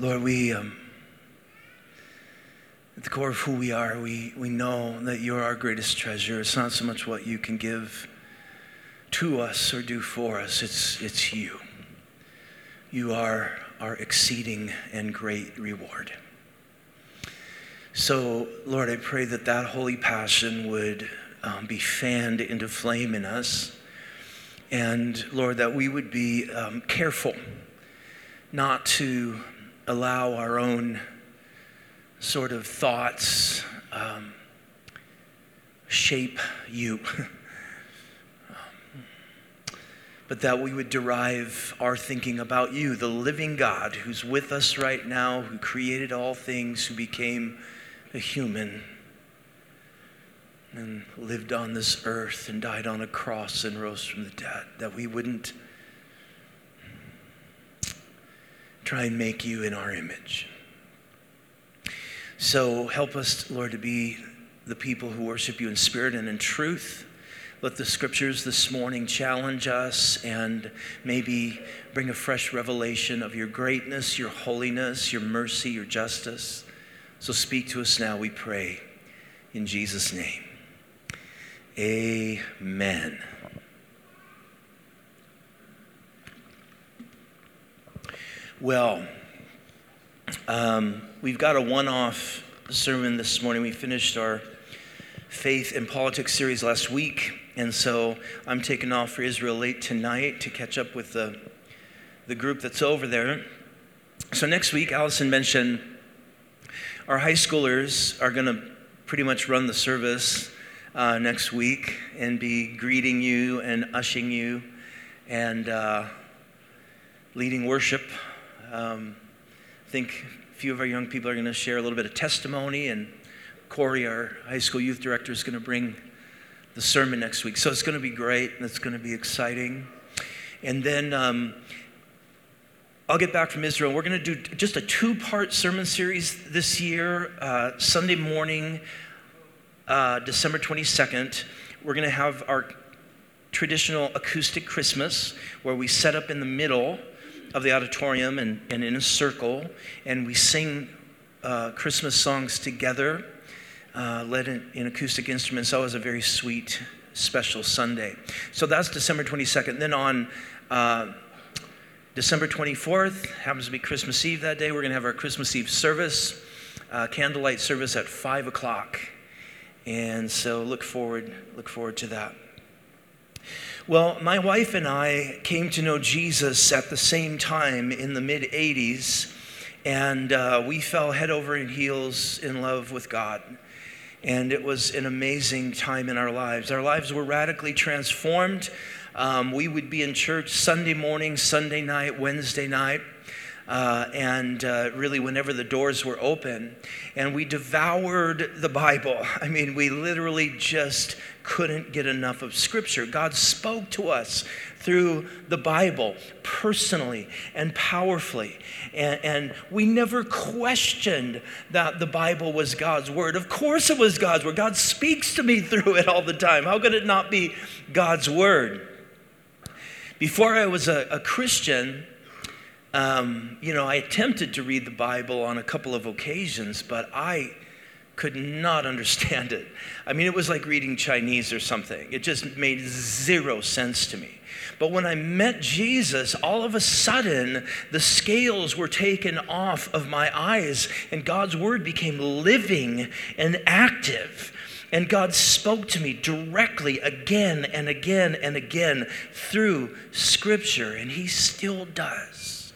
Lord, at the core of who we are, we know that you're our greatest treasure. It's not so much what you can give to us or do for us. It's you. You are our exceeding and great reward. So, Lord, I pray that that holy passion would be fanned into flame in us. And, Lord, that we would be careful not to allow our own sort of thoughts shape you. But that we would derive our thinking about you, the living God who's with us right now, who created all things, who became a human and lived on this earth and died on a cross and rose from the dead, that we wouldn't try and make you in our image. So help us, Lord, to be the people who worship you in spirit and in truth. Let the scriptures this morning challenge us and maybe bring a fresh revelation of your greatness, your holiness, your mercy, your justice. So speak to us now, we pray, in Jesus' name. Amen. Well, we've got a one-off sermon this morning. We finished our Faith and Politics series last week, and so I'm taking off for Israel late tonight to catch up with the group that's over there. So next week, Allison mentioned our high schoolers are going to pretty much run the service next week and be greeting you and ushing you and leading worship. I think a few of our young people are going to share a little bit of testimony, and Corey, our high school youth director, is going to bring the sermon next week. So it's going to be great, and it's going to be exciting. And then I'll get back from Israel. We're going to do just a 2-part sermon series this year. Sunday morning, December 22nd, we're going to have our traditional acoustic Christmas, where we set up in the middle of the auditorium and in a circle, and we sing Christmas songs together, led in acoustic instruments. That was a very sweet, special Sunday. So that's December 22nd. Then on December 24th, happens to be Christmas Eve that day, we're going to have our Christmas Eve service, candlelight service at 5 o'clock. And so look forward to that. Well, my wife and I came to know Jesus at the same time in the mid-'80s, and we fell head over heels in love with God. And it was an amazing time in our lives. Our lives were radically transformed. We would be in church Sunday morning, Sunday night, Wednesday night, and really whenever the doors were open. And we devoured the Bible. I mean, we literally just couldn't get enough of Scripture. God spoke to us through the Bible personally and powerfully. And we never questioned that the Bible was God's Word. Of course it was God's Word. God speaks to me through it all the time. How could it not be God's Word? Before I was a Christian, I attempted to read the Bible on a couple of occasions, but I could not understand it. I mean, it was like reading Chinese or something. It just made zero sense to me. But when I met Jesus, all of a sudden, the scales were taken off of my eyes, and God's Word became living and active. And God spoke to me directly again and again and again through Scripture, and He still does.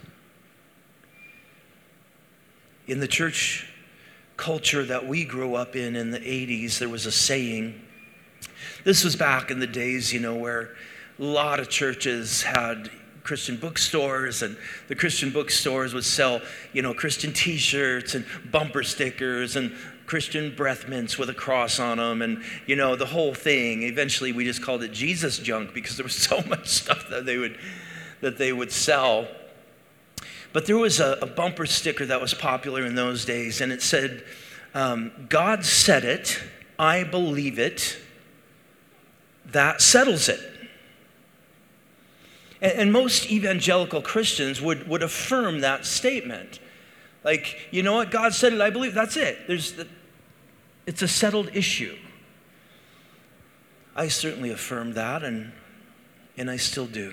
In the church culture that we grew up in the 80s, there was a saying. This was back in the days, where a lot of churches had Christian bookstores, and the Christian bookstores would sell, Christian t-shirts and bumper stickers and Christian breath mints with a cross on them, and, the whole thing. Eventually, we just called it Jesus junk because there was so much stuff that they would sell. But there was a bumper sticker that was popular in those days, and it said, God said it, I believe it, that settles it. And most evangelical Christians would affirm that statement. Like, you know what? God said it, I believe. That's it. It's a settled issue. I certainly affirmed that, and I still do.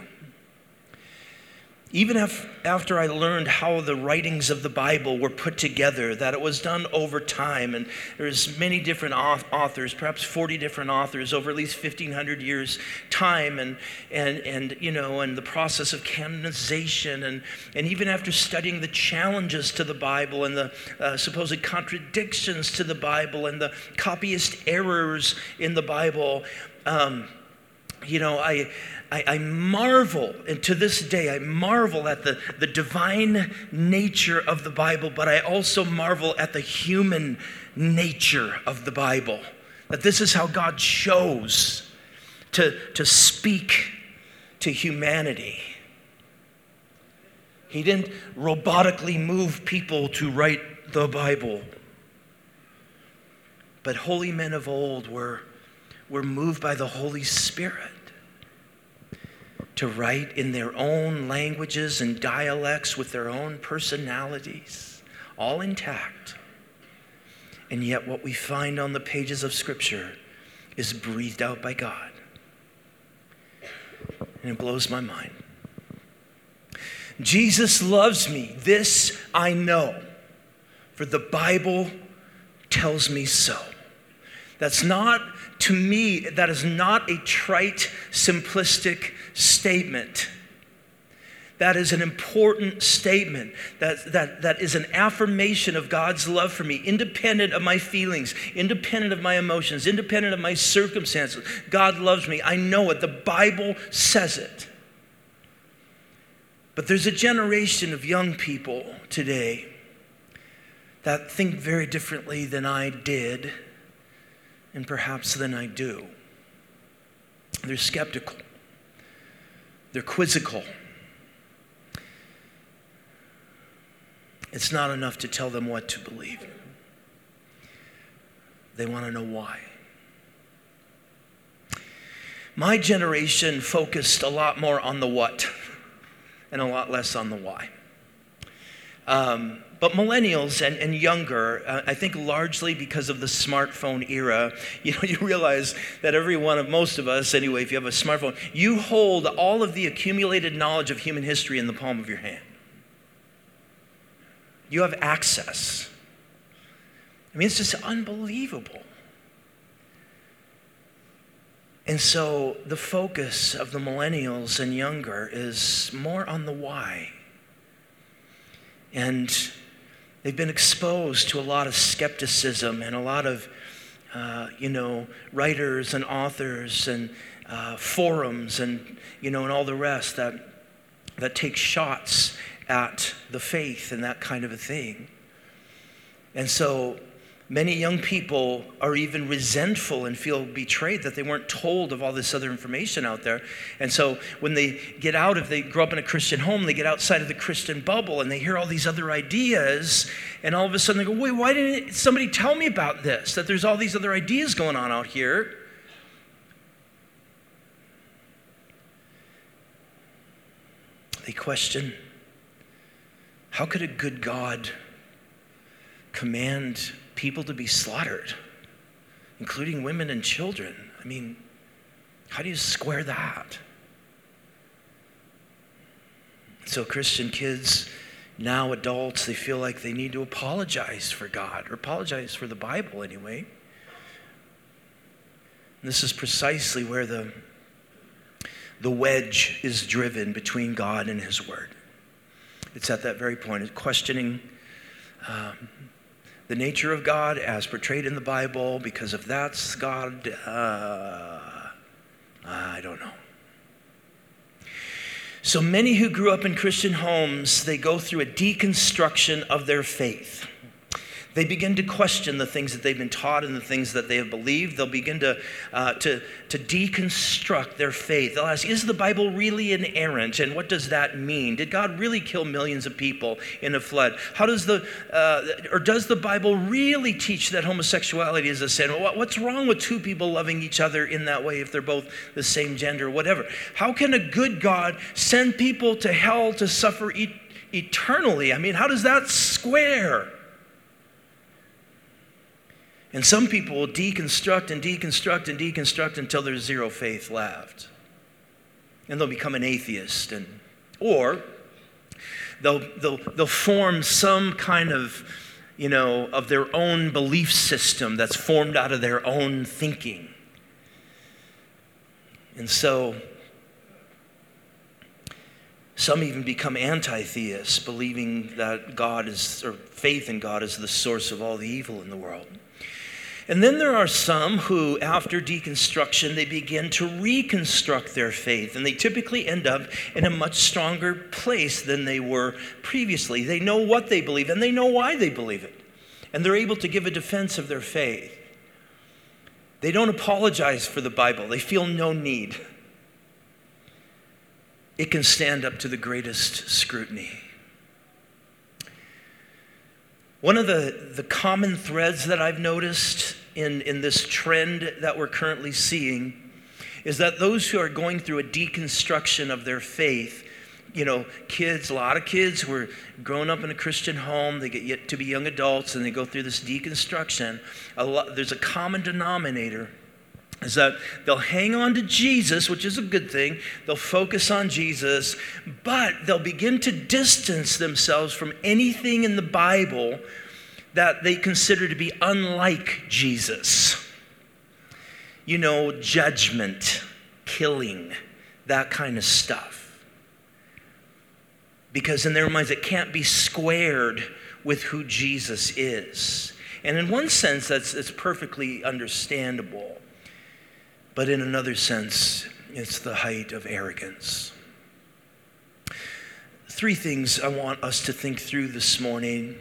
Even after I learned how the writings of the Bible were put together, that it was done over time, and there's many different authors, perhaps 40 different authors over at least 1,500 years time, and the process of canonization, and even after studying the challenges to the Bible and the supposed contradictions to the Bible and the copyist errors in the Bible, I marvel, and to this day, I marvel at the divine nature of the Bible, but I also marvel at the human nature of the Bible. That this is how God chose to speak to humanity. He didn't robotically move people to write the Bible. But holy men of old were moved by the Holy Spirit to write in their own languages and dialects with their own personalities, all intact. And yet what we find on the pages of Scripture is breathed out by God. And it blows my mind. Jesus loves me. This I know, for the Bible tells me so. That's not, to me, that is not a trite, simplistic statement. That is an important statement. That is an affirmation of God's love for me, independent of my feelings, independent of my emotions, independent of my circumstances. God loves me. I know it. The Bible says it. But there's a generation of young people today that think very differently than I did, and perhaps than I do. They're skeptical. They're quizzical. It's not enough to tell them what to believe. They want to know why. My generation focused a lot more on the what and a lot less on the why. But millennials and younger, I think largely because of the smartphone era, you realize that most of us anyway, if you have a smartphone, you hold all of the accumulated knowledge of human history in the palm of your hand. You have access. I mean, it's just unbelievable. And so the focus of the millennials and younger is more on the why. And they've been exposed to a lot of skepticism and a lot of, writers and authors and forums and all the rest that take shots at the faith and that kind of a thing. And so many young people are even resentful and feel betrayed that they weren't told of all this other information out there. And so when they get out, if they grow up in a Christian home, they get outside of the Christian bubble and they hear all these other ideas, and all of a sudden they go, wait, why didn't somebody tell me about this? That there's all these other ideas going on out here. They question, how could a good God command people to be slaughtered, including women and children? I mean, how do you square that? So Christian kids, now adults, they feel like they need to apologize for God, or apologize for the Bible anyway. And this is precisely where the wedge is driven between God and His Word. It's at that very point, it's questioning the nature of God as portrayed in the Bible, because if that's God, I don't know. So many who grew up in Christian homes, they go through a deconstruction of their faith. They begin to question the things that they've been taught and the things that they have believed. They'll begin to deconstruct their faith. They'll ask, is the Bible really inerrant? And what does that mean? Did God really kill millions of people in a flood? Does the Bible really teach that homosexuality is a sin? What's wrong with two people loving each other in that way if they're both the same gender, whatever? How can a good God send people to hell to suffer eternally? I mean, how does that square? And some people will deconstruct and deconstruct and deconstruct until there's zero faith left. And they'll become an atheist. Or they'll form some kind of, of their own belief system that's formed out of their own thinking. And so some even become anti-theists, believing that faith in God is the source of all the evil in the world. And then there are some who, after deconstruction, they begin to reconstruct their faith. And they typically end up in a much stronger place than they were previously. They know what they believe, and they know why they believe it. And they're able to give a defense of their faith. They don't apologize for the Bible. They feel no need. It can stand up to the greatest scrutiny. One of the common threads that I've noticed in this trend that we're currently seeing is that those who are going through a deconstruction of their faith, kids, a lot of kids who are growing up in a Christian home, they get yet to be young adults and they go through this deconstruction. There's a common denominator, is that they'll hang on to Jesus, which is a good thing. They'll focus on Jesus, but they'll begin to distance themselves from anything in the Bible that they consider to be unlike Jesus. Judgment, killing, that kind of stuff. Because in their minds, it can't be squared with who Jesus is. And in one sense, it's perfectly understandable. But in another sense, it's the height of arrogance. 3 things I want us to think through this morning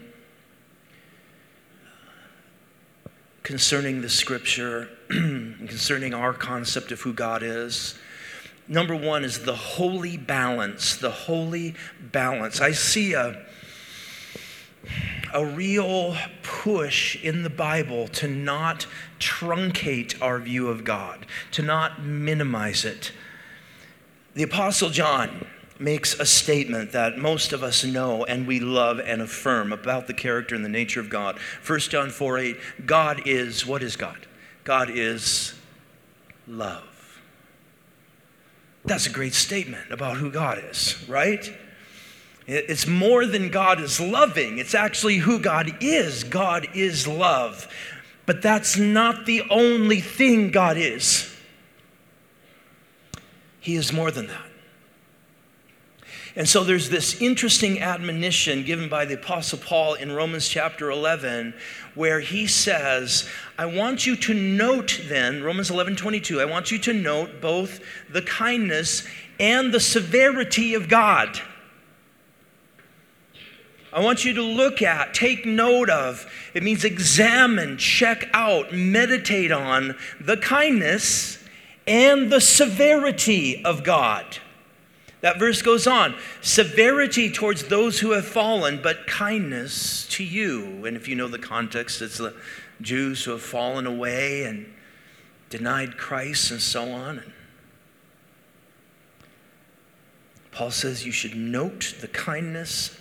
concerning the Scripture, and concerning our concept of who God is. Number 1 is the holy balance, the holy balance. I see a real push in the Bible to not truncate our view of God, to not minimize it. The Apostle John makes a statement that most of us know and we love and affirm about the character and the nature of God. 1 John 4:8, God is, what is God? God is love. That's a great statement about who God is, right? It's more than God is loving. It's actually who God is. God is love. But that's not the only thing God is. He is more than that. And so there's this interesting admonition given by the Apostle Paul in Romans chapter 11, where he says, I want you to note then, Romans 11:22, I want you to note both the kindness and the severity of God. I want you to look at, take note of, it means examine, check out, meditate on the kindness and the severity of God. That verse goes on, severity towards those who have fallen, but kindness to you. And if you know the context, it's the Jews who have fallen away and denied Christ and so on. And Paul says you should note the kindness,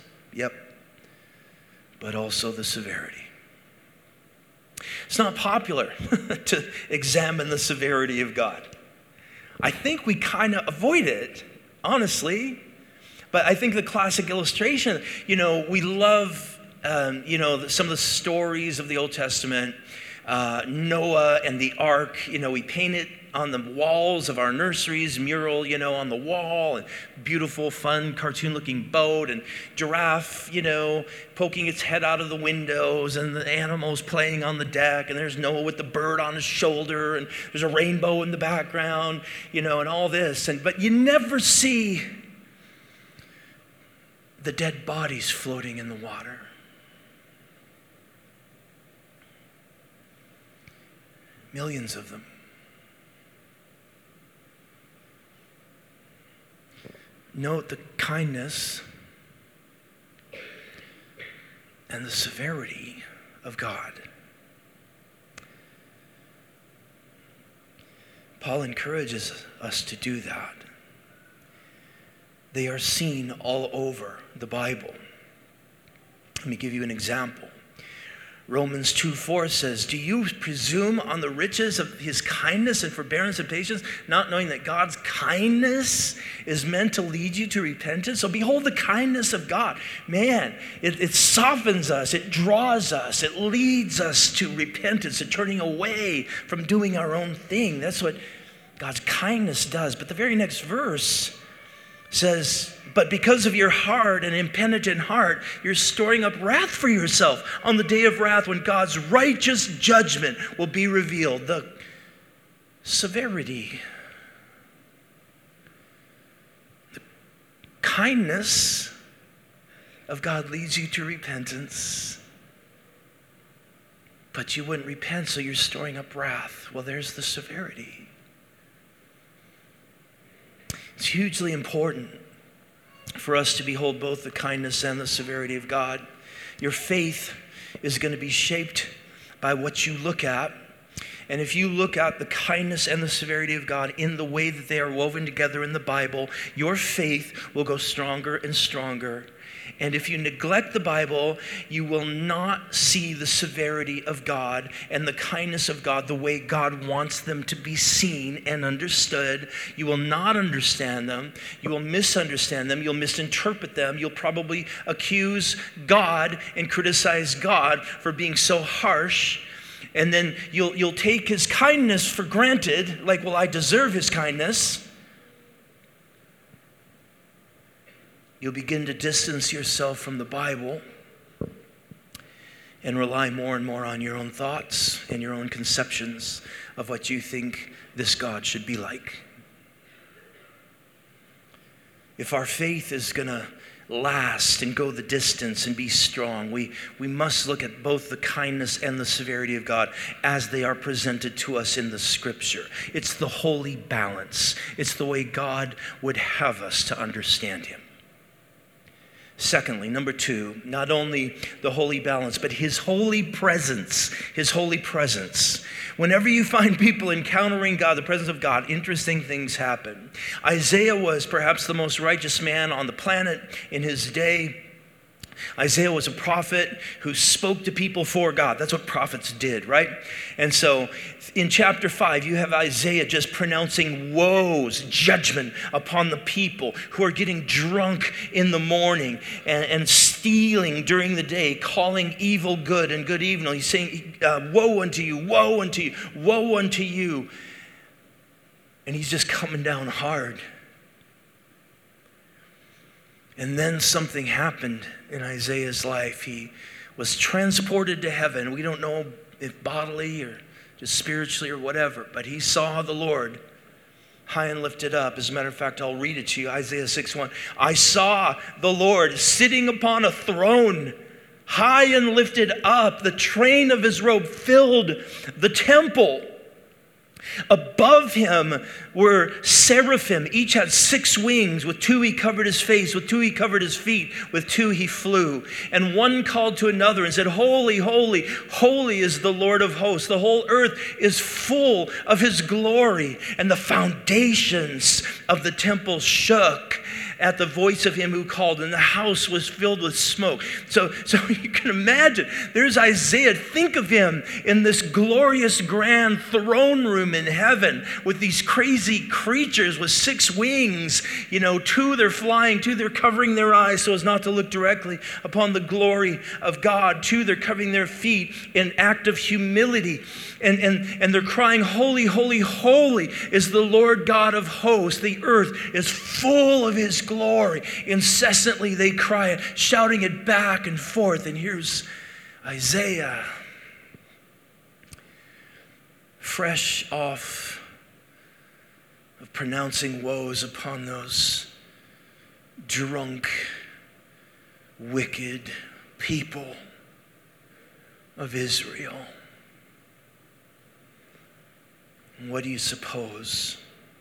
but also the severity. It's not popular to examine the severity of God. I think we kind of avoid it, honestly. But I think the classic illustration, we love, some of the stories of the Old Testament, Noah and the ark, we paint it on the walls of our nurseries, mural, on the wall, and beautiful, fun, cartoon-looking boat, and giraffe, poking its head out of the windows, and the animals playing on the deck, and there's Noah with the bird on his shoulder, and there's a rainbow in the background, and all this. But you never see the dead bodies floating in the water. Millions of them. Note the kindness and the severity of God. Paul encourages us to do that. They are seen all over the Bible. Let me give you an example. Romans 2:4 says, "Do you presume on the riches of his kindness and forbearance and patience, not knowing that God's kindness is meant to lead you to repentance? So behold the kindness of God." Man, it softens us, it draws us, it leads us to repentance and turning away from doing our own thing. That's what God's kindness does. But the very next verse says, "But because of your hard and impenitent heart, you're storing up wrath for yourself on the day of wrath when God's righteous judgment will be revealed." The severity, the kindness of God leads you to repentance, but you wouldn't repent, so you're storing up wrath. Well, there's the severity. It's hugely important for us to behold both the kindness and the severity of God. Your faith is going to be shaped by what you look at. And if you look at the kindness and the severity of God in the way that they are woven together in the Bible, your faith will go stronger and stronger. And if you neglect the Bible, you will not see the severity of God and the kindness of God the way God wants them to be seen and understood. You will not understand them. You will misunderstand them. You'll misinterpret them. You'll probably accuse God and criticize God for being so harsh. And then you'll take his kindness for granted, like, well, I deserve his kindness. You'll begin to distance yourself from the Bible and rely more and more on your own thoughts and your own conceptions of what you think this God should be like. If our faith is going to last and go the distance and be strong, we must look at both the kindness and the severity of God as they are presented to us in the Scripture. It's the holy balance. It's the way God would have us to understand him. Secondly, number two, not only the holy balance, but his holy presence. His holy presence. Whenever you find people encountering God, the presence of God, interesting things happen. Isaiah was perhaps the most righteous man on the planet in his day. Isaiah was a prophet who spoke to people for God. That's what prophets did, right? And so in chapter 5, you have Isaiah just pronouncing woes, judgment upon the people who are getting drunk in the morning and stealing during the day, calling evil good and good evil. He's saying, woe unto you, woe unto you, woe unto you. And he's just coming down hard. And then something happened in Isaiah's life. He was transported to heaven. We don't know if bodily or just spiritually or whatever, but he saw the Lord high and lifted up. As a matter of fact, I'll read it to you. Isaiah 6:1. "I saw the Lord sitting upon a throne, high and lifted up. The train of his robe filled the temple. Above him were seraphim. Each had 6 wings. With 2 he covered his face. With 2 he covered his feet. With 2 he flew. And one called to another and said, Holy, holy, holy is the Lord of hosts. The whole earth is full of his glory. And the foundations of the temple shook at the voice of him who called, and the house was filled with smoke." So you can imagine, there's Isaiah. Think of him in this glorious grand throne room in heaven with these crazy creatures with 6 wings. 2 they're flying, 2 they're covering their eyes so as not to look directly upon the glory of God. 2 they're covering their feet in act of humility. And they're crying, "Holy, holy, holy is the Lord God of hosts. The earth is full of his glory." Incessantly they cry it, shouting it back and forth. And here's Isaiah, fresh off of pronouncing woes upon those drunk, wicked people of Israel. What do you suppose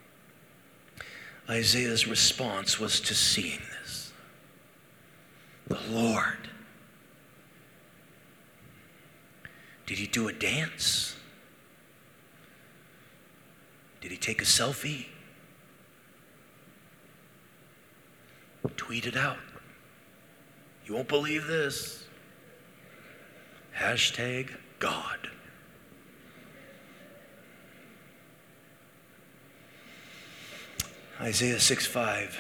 Isaiah's response was to seeing this? The Lord. Did he do a dance? Did he take a selfie? Tweet it out. You won't believe this. Hashtag God. Isaiah 6:5.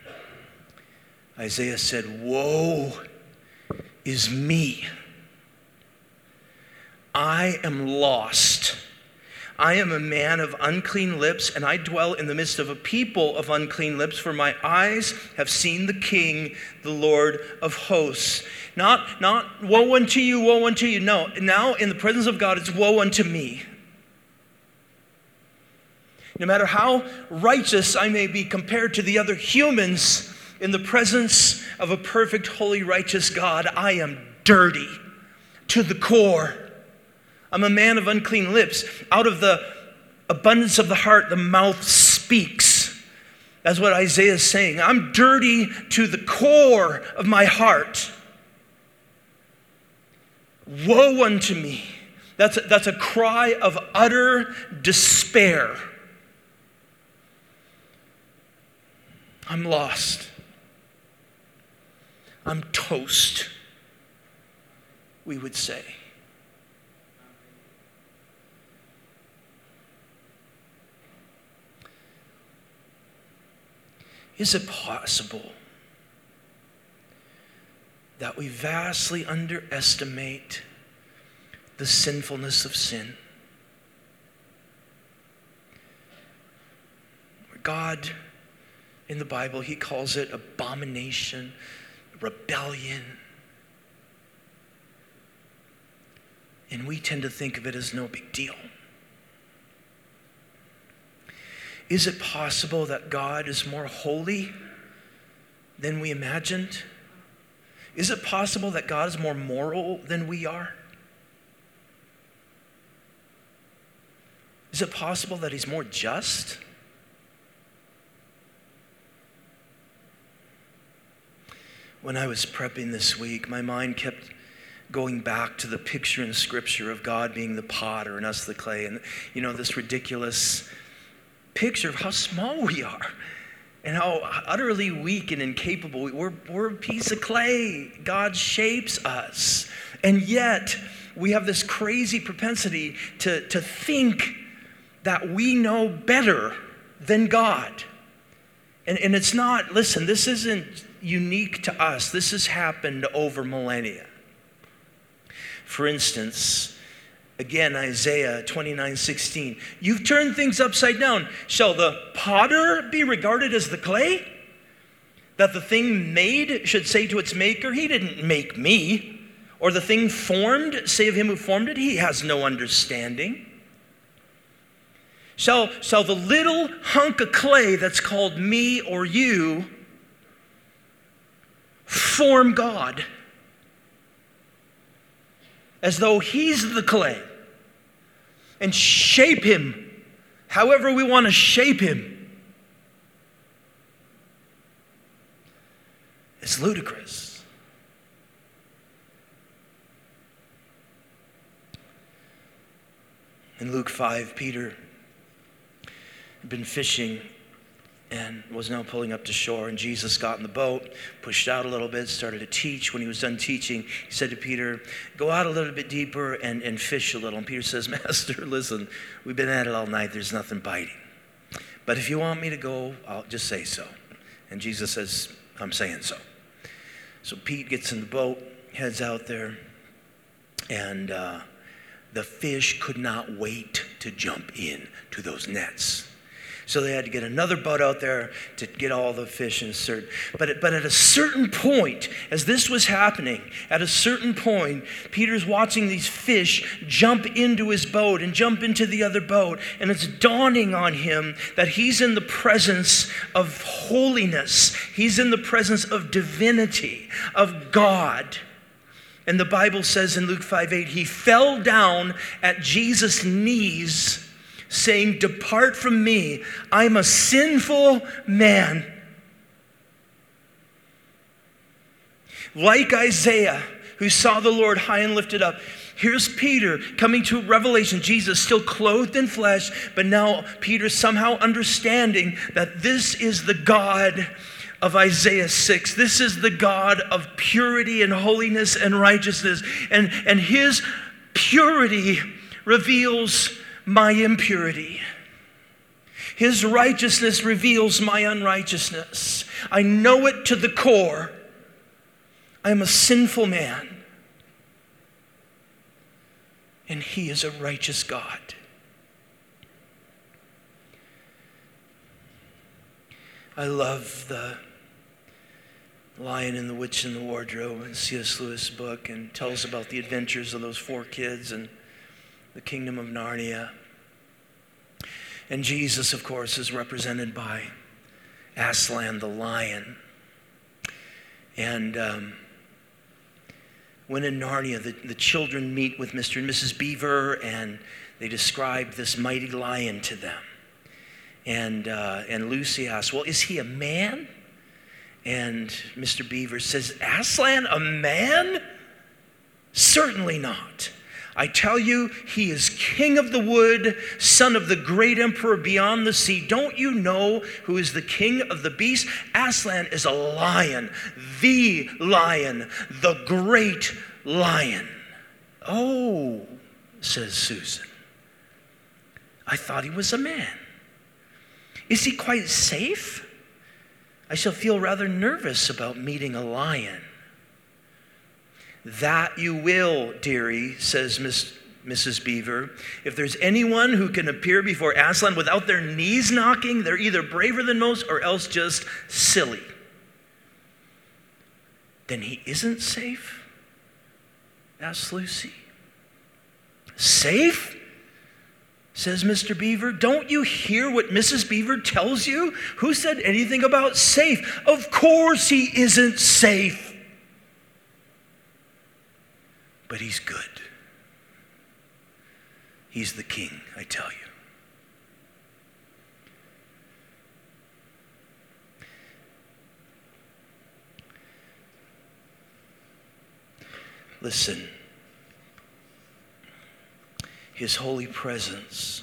Isaiah said, "Woe is me. I am lost. I am a man of unclean lips, and I dwell in the midst of a people of unclean lips, for my eyes have seen the King, the Lord of hosts." Not woe unto you, woe unto you. No, now in the presence of God, it's woe unto me. No matter how righteous I may be compared to the other humans, in the presence of a perfect, holy, righteous God, I am dirty to the core. I'm a man of unclean lips. Out of the abundance of the heart, the mouth speaks. That's what Isaiah is saying. I'm dirty to the core of my heart. Woe unto me. That's a cry of utter despair. I'm lost. I'm toast, we would say. Is it possible that we vastly underestimate the sinfulness of sin? God, in the Bible, he calls it abomination, rebellion. And we tend to think of it as no big deal. Is it possible that God is more holy than we imagined? Is it possible that God is more moral than we are? Is it possible that he's more just? When I was prepping this week, my mind kept going back to the picture in Scripture of God being the potter and us the clay. And, this ridiculous picture of how small we are and how utterly weak and incapable we're a piece of clay. God shapes us. And yet, we have this crazy propensity to think that we know better than God. And it's not, listen, this isn't unique to us. This has happened over millennia. For instance, again, Isaiah 29:16. You've turned things upside down. Shall the potter be regarded as the clay? That the thing made should say to its maker, he didn't make me. Or the thing formed, say of him who formed it, he has no understanding. Shall the little hunk of clay that's called me or you form God? As though he's the clay, and shape him however we want to shape him. It's ludicrous. In Luke 5, Peter had been fishing and was now pulling up to shore, and Jesus got in the boat, pushed out a little bit, started to teach. When he was done teaching, he said to Peter, go out a little bit deeper and fish a little. And Peter says, Master, listen, we've been at it all night, there's nothing biting. But if you want me to go, I'll just say so. And Jesus says, I'm saying so. So Pete gets in the boat, heads out there, and the fish could not wait to jump in to those nets. So they had to get another boat out there to get all the fish inserted. But at a certain point, as this was happening, at a certain point, Peter's watching these fish jump into his boat and jump into the other boat. And it's dawning on him that he's in the presence of holiness. He's in the presence of divinity, of God. And the Bible says in Luke 5:8, he fell down at Jesus' knees saying, "Depart from me, I'm a sinful man." Like Isaiah, who saw the Lord high and lifted up, here's Peter coming to Revelation. Jesus still clothed in flesh, but now Peter somehow understanding that this is the God of Isaiah 6. This is the God of purity and holiness and righteousness. And his purity reveals my impurity. His righteousness reveals my unrighteousness. I know it to the core. I am a sinful man. And he is a righteous God. I love the Lion and the Witch and the Wardrobe in C.S. Lewis' book, and tells about the adventures of those 4 kids and the kingdom of Narnia. And Jesus, of course, is represented by Aslan the lion. And when in Narnia, the children meet with Mr. and Mrs. Beaver, and they describe this mighty lion to them. And Lucy asks, "Well, is he a man?" And Mr. Beaver says, "Aslan, a man? Certainly not. I tell you, he is king of the wood, son of the great emperor beyond the sea. Don't you know who is the king of the beasts? Aslan is a lion, the great lion." "Oh," says Susan, "I thought he was a man. Is he quite safe? I shall feel rather nervous about meeting a lion." "That you will, dearie," says Mrs. Beaver. "If there's anyone who can appear before Aslan without their knees knocking, they're either braver than most or else just silly." "Then he isn't safe?" asked Lucy. "Safe?" says Mr. Beaver. "Don't you hear what Mrs. Beaver tells you? Who said anything about safe? Of course he isn't safe. But he's good. He's the king, I tell you." Listen. His holy presence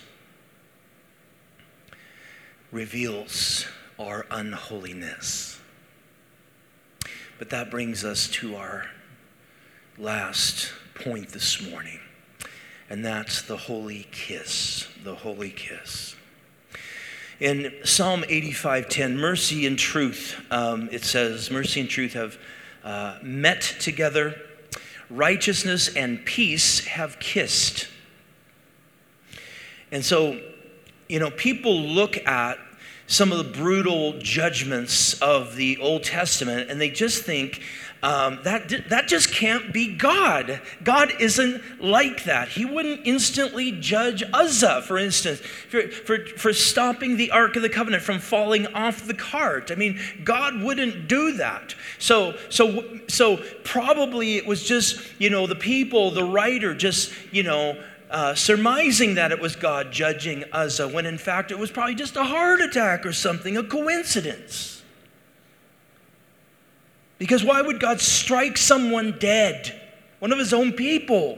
reveals our unholiness. But that brings us to our last point this morning, and that's the holy kiss, the holy kiss. In Psalm 85:10, mercy and truth, it says, mercy and truth have met together, righteousness and peace have kissed. And so, people look at some of the brutal judgments of the Old Testament, and they just think, that just can't be God. God isn't like that. He wouldn't instantly judge Uzzah, for instance, for stopping the Ark of the Covenant from falling off the cart. I mean, God wouldn't do that. So probably it was just, the people, the writer just, surmising that it was God judging Uzzah, when in fact it was probably just a heart attack or something, a coincidence. Because why would God strike someone dead? One of his own people.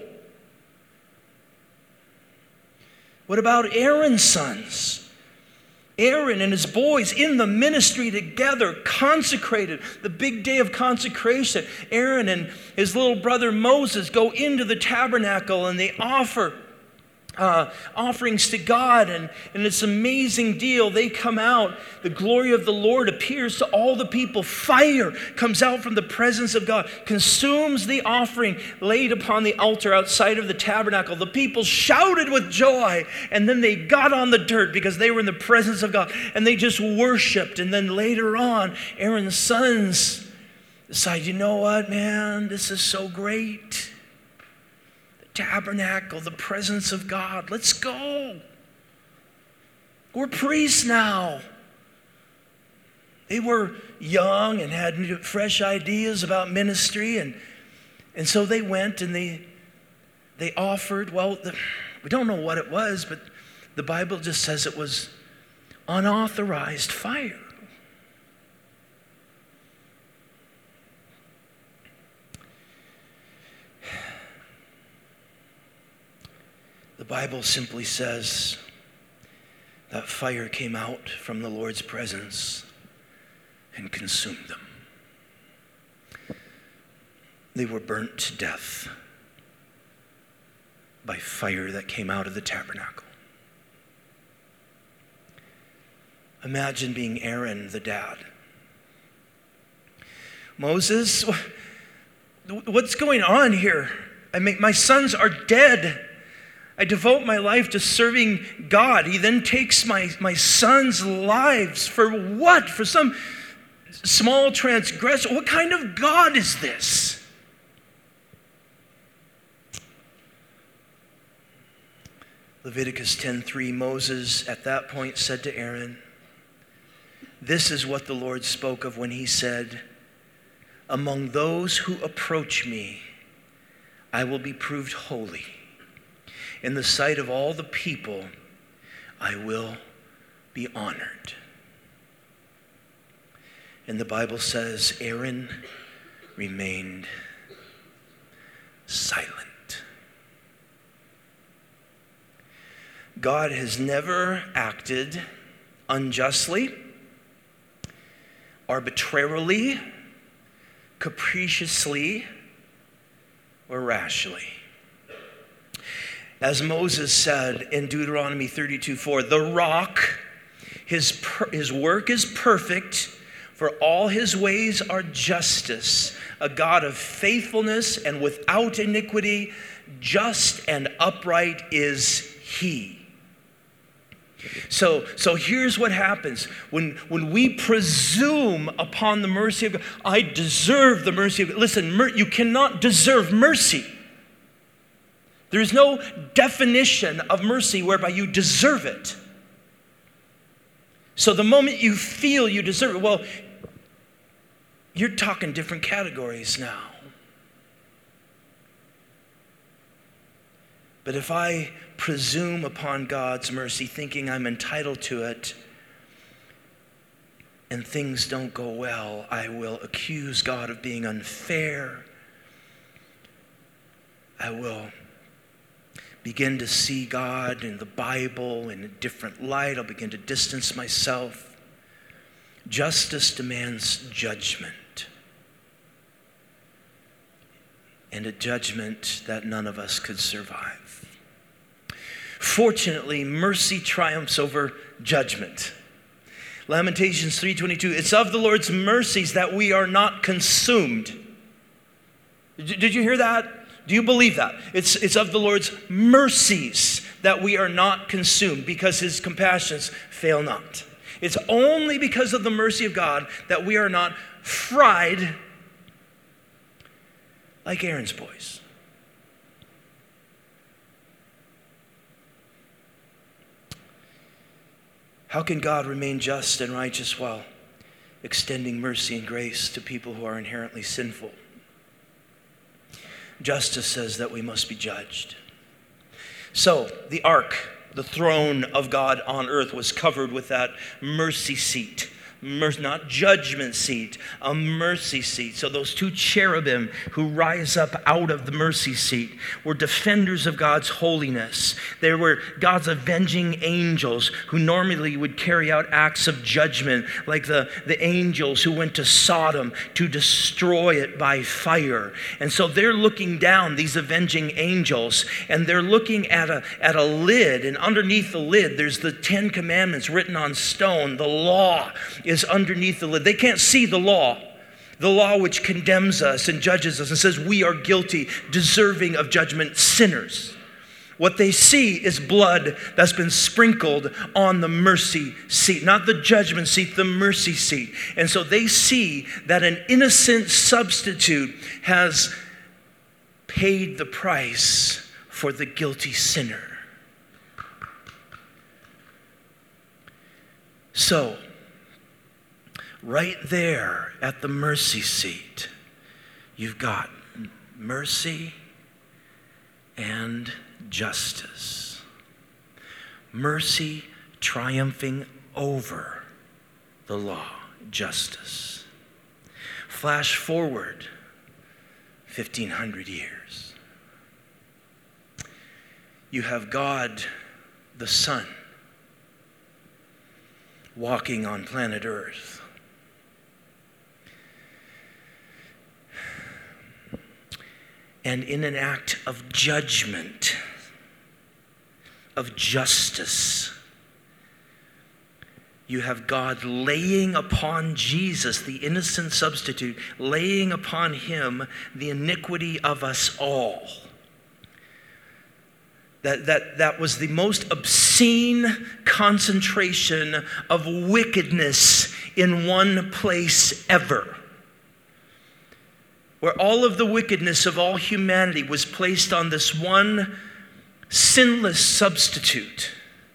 What about Aaron's sons? Aaron and his boys in the ministry together, consecrated, the big day of consecration. Aaron and his little brother Moses go into the tabernacle and they offer offerings to God, and it's an amazing deal. They come out, the glory of the Lord appears to all the people. Fire comes out from the presence of God, consumes the offering laid upon the altar outside of the tabernacle. The people shouted with joy, and then they got on the dirt because they were in the presence of God, and they just worshiped. And then later on, Aaron's sons decide, you know what, man, this is so great. Tabernacle, the presence of God. Let's go. We're priests now. They were young and had fresh ideas about ministry, and so they went and they offered. Well, we don't know what it was, but The Bible just says it was unauthorized fire. The Bible simply says that fire came out from the Lord's presence and consumed them. They were burnt to death by fire that came out of the tabernacle. Imagine being Aaron, the dad. Moses, what's going on here? My sons are dead. I devote my life to serving God. He then takes my sons' lives for what? For some small transgression? What kind of God is this? Leviticus 10:3, Moses at that point said to Aaron, "This is what the Lord spoke of when he said, 'Among those who approach me, I will be proved holy. In the sight of all the people, I will be honored.'" And the Bible says Aaron remained silent. God has never acted unjustly, arbitrarily, capriciously, or rashly. As Moses said in Deuteronomy 32:4, the rock, his work is perfect, for all his ways are justice, a God of faithfulness and without iniquity, just and upright is he. So here's what happens when we presume upon the mercy of God. I deserve the mercy of God. Listen, you cannot deserve mercy. There is no definition of mercy whereby you deserve it. So the moment you feel you deserve it, well, you're talking different categories now. But if I presume upon God's mercy, thinking I'm entitled to it, and things don't go well, I will accuse God of being unfair. I will begin to see God and the Bible in a different light. I'll begin to distance myself. Justice demands judgment. And a judgment that none of us could survive. Fortunately, mercy triumphs over judgment. Lamentations 3:22, it's of the Lord's mercies that we are not consumed. Did you hear that? Do you believe that? It's of the Lord's mercies that we are not consumed, because his compassions fail not. It's only because of the mercy of God that we are not fried like Aaron's boys. How can God remain just and righteous while extending mercy and grace to people who are inherently sinful? Justice says that we must be judged. So, the ark, the throne of God on earth, was covered with that mercy seat. Not judgment seat, a mercy seat. So those two cherubim who rise up out of the mercy seat were defenders of God's holiness. They were God's avenging angels who normally would carry out acts of judgment, like the angels who went to Sodom to destroy it by fire. And so they're looking down, these avenging angels, and they're looking at a lid, and underneath the lid there's the 10 Commandments written on stone. The law is underneath the lid. They can't see the law which condemns us and judges us and says we are guilty, deserving of judgment, sinners. What they see is blood that's been sprinkled on the mercy seat, not the judgment seat, the mercy seat. And so they see that an innocent substitute has paid the price for the guilty sinner. So, right there at the mercy seat, you've got mercy and justice. mercy triumphing over the law, justice. Flash forward 1,500 years. You have God, the Son, walking on planet Earth. And in an act of judgment, of justice, you have God laying upon Jesus, the innocent substitute, laying upon him the iniquity of us all. That was the most obscene concentration of wickedness in one place ever. Where all of the wickedness of all humanity was placed on this one sinless substitute.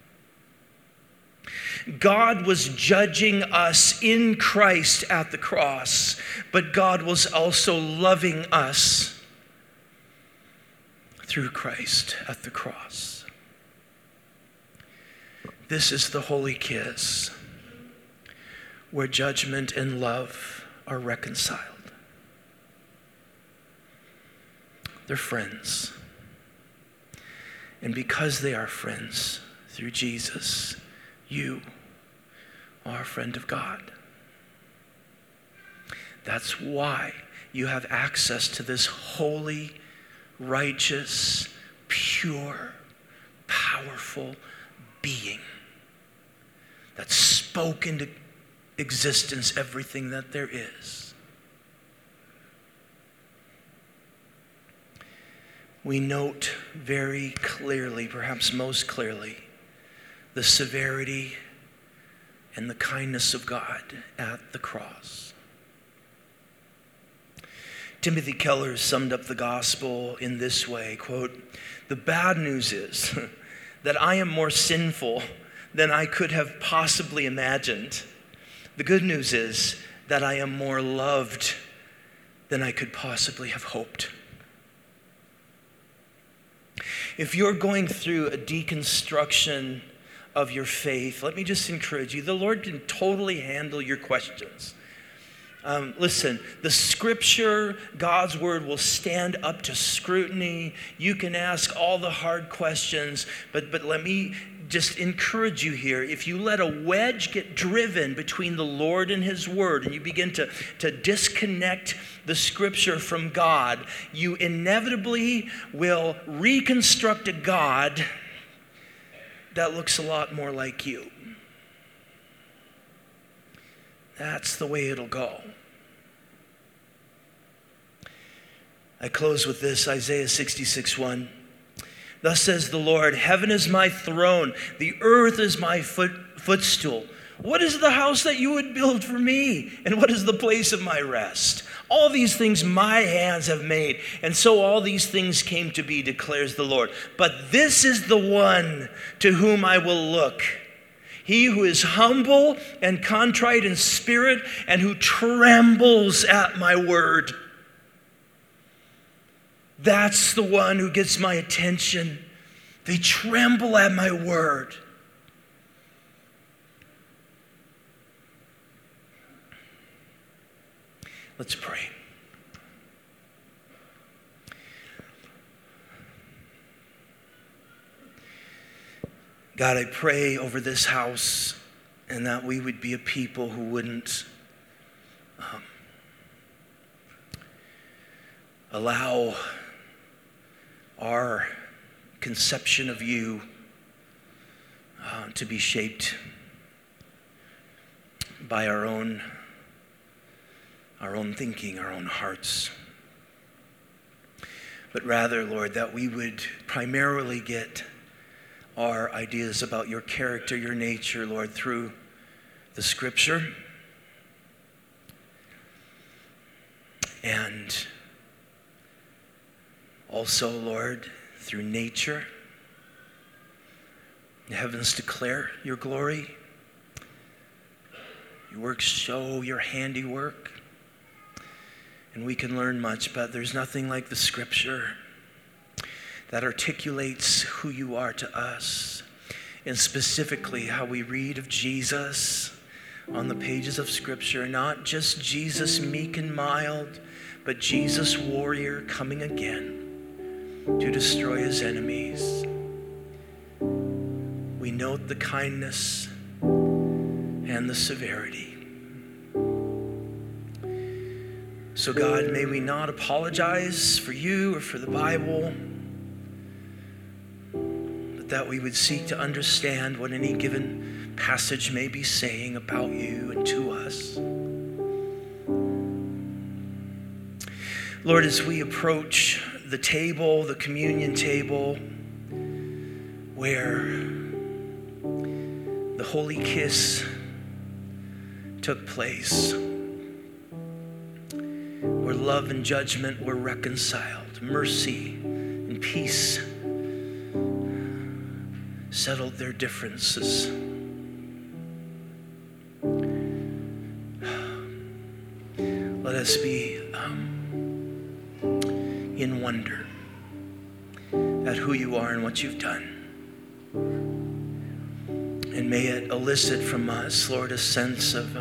God was judging us in Christ at the cross, but God was also loving us through Christ at the cross. This is the holy kiss, where judgment and love are reconciled. They're friends. And because they are friends through Jesus, you are a friend of God. That's why you have access to this holy, righteous, pure, powerful being that spoke into existence everything that there is. We note very clearly, perhaps most clearly, the severity and the kindness of God at the cross. Timothy Keller summed up the gospel in this way, quote, "The bad news is that I am more sinful than I could have possibly imagined. The good news is that I am more loved than I could possibly have hoped." If you're going through a deconstruction of your faith, let me just encourage you. The Lord can totally handle your questions. Listen, the scripture, God's word, will stand up to scrutiny. You can ask all the hard questions, but let me just encourage you here. If you let a wedge get driven between the Lord and his word, and you begin to disconnect the scripture from God, you inevitably will reconstruct a God that looks a lot more like you. That's the way it'll go. I close with this, Isaiah 66:1. Thus says the Lord, heaven is my throne, the earth is my footstool. What is the house that you would build for me? And what is the place of my rest? All these things my hands have made, and so all these things came to be, declares the Lord. But this is the one to whom I will look. He who is humble and contrite in spirit and who trembles at my word. That's the one who gets my attention. They tremble at my word. Let's pray. God, I pray over this house and that we would be a people who wouldn't allow our conception of you to be shaped by our own thinking, our own hearts. But rather, Lord, that we would primarily get our ideas about your character, your nature, Lord, through the scripture and also, Lord, through nature. The heavens declare your glory. Your works show your handiwork. And we can learn much, but there's nothing like the scripture that articulates who you are to us. and specifically how we read of Jesus on the pages of Scripture, not just Jesus meek and mild, but Jesus warrior coming again to destroy his enemies. We note the kindness and the severity. So God, may we not apologize for you or for the Bible, but that we would seek to understand what any given passage may be saying about you and to us. Lord, as we approach the table, the communion table, where the holy kiss took place, where love and judgment were reconciled, mercy and peace settled their differences. Let us be in wonder at who you are and what you've done. And may it elicit from us, Lord, a sense of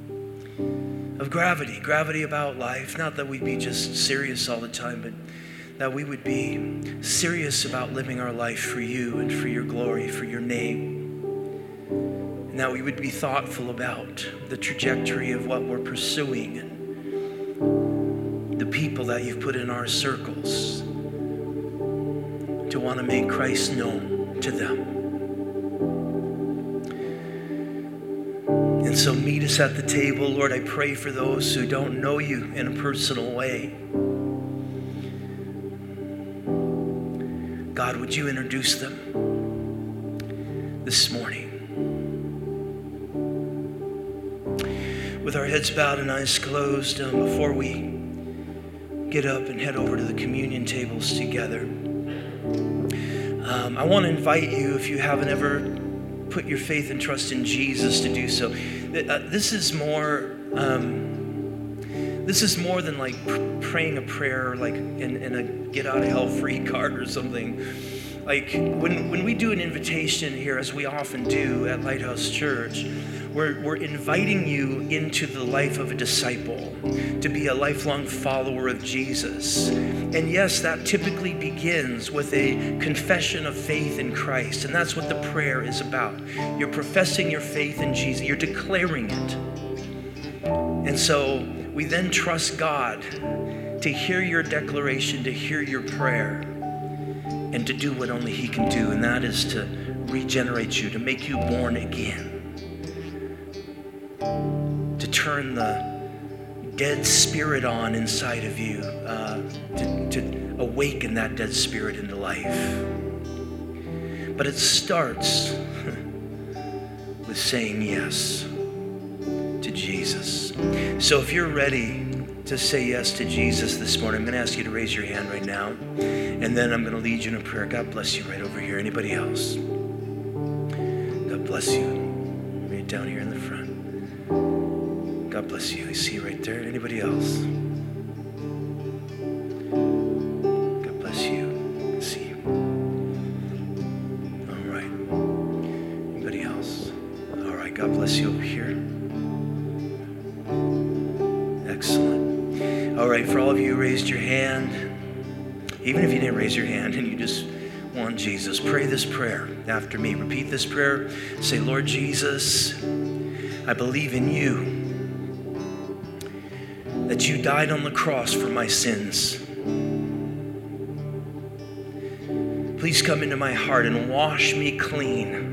gravity about life. Not that we'd be just serious all the time, but that we would be serious about living our life for you and for your glory, for your name. And that we would be thoughtful about the trajectory of what we're pursuing and the people that you've put in our circles to want to make Christ known to them. And so meet us at the table. Lord, I pray for those who don't know you in a personal way. God, would you introduce them this morning? With our heads bowed and eyes closed, before we get up and head over to the communion tables together, I want to invite you, if you haven't ever put your faith and trust in Jesus, to do so. This is more than like praying a prayer, like in a get out of hell free card or something. Like when we do an invitation here, as we often do at Lighthouse Church, we're inviting you into the life of a disciple, to be a lifelong follower of Jesus. And yes, that typically begins with a confession of faith in Christ. And that's what the prayer is about. You're professing your faith in Jesus. You're declaring it. And so we then trust God to hear your declaration, to hear your prayer, and to do what only he can do. And that is to regenerate you, to make you born again, to turn the dead spirit on inside of you, to awaken that dead spirit into life. But it starts with saying yes to Jesus. So if you're ready to say yes to Jesus this morning, I'm going to ask you to raise your hand right now, and then I'm going to lead you in a prayer. God bless you right over here. Anybody else? God bless you. Right down here in the front. God bless you. I see you right there. Anybody else? God bless you. I see you. All right. Anybody else? All right. God bless you over here. Excellent. All right. For all of you who raised your hand, even if you didn't raise your hand and you just want Jesus, pray this prayer after me. Repeat this prayer. Say, Lord Jesus, I believe in you, that you died on the cross for my sins. Please come into my heart and wash me clean.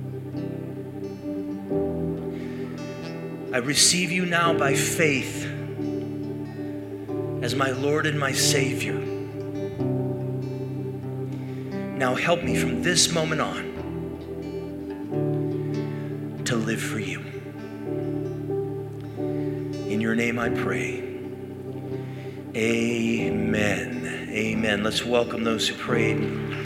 I receive you now by faith as my Lord and my Savior. Now help me from this moment on to live for you. In your name I pray. Amen. Amen. Let's welcome those who prayed.